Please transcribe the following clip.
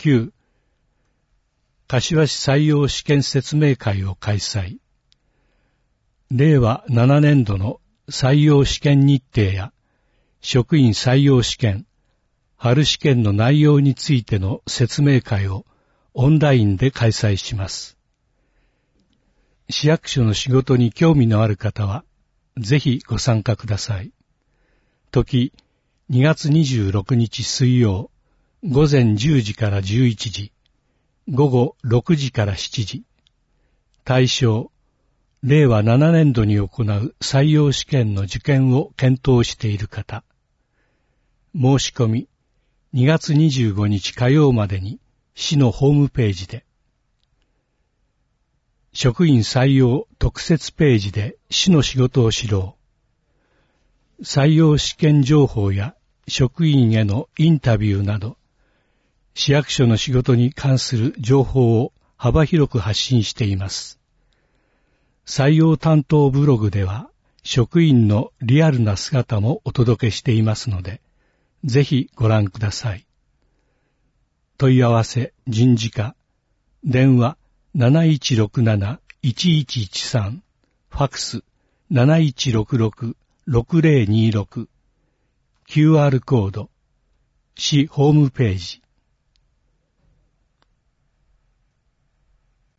9、柏市採用試験説明会を開催。令和7年度の採用試験日程や職員採用試験、春試験の内容についての説明会をオンラインで開催します。市役所の仕事に興味のある方は、ぜひご参加ください。時、2月26日水曜、午前10時から11時、午後6時から7時。対象、令和7年度に行う採用試験の受験を検討している方。申し込み、2月25日火曜までに市のホームページで。職員採用特設ページで市の仕事を知ろう。採用試験情報や職員へのインタビューなど、市役所の仕事に関する情報を幅広く発信しています。採用担当ブログでは職員のリアルな姿もお届けしていますので、ぜひご覧ください。問い合わせ人事課、電話7167-1113、ファクス7166-6026、QR コード、市ホームページ、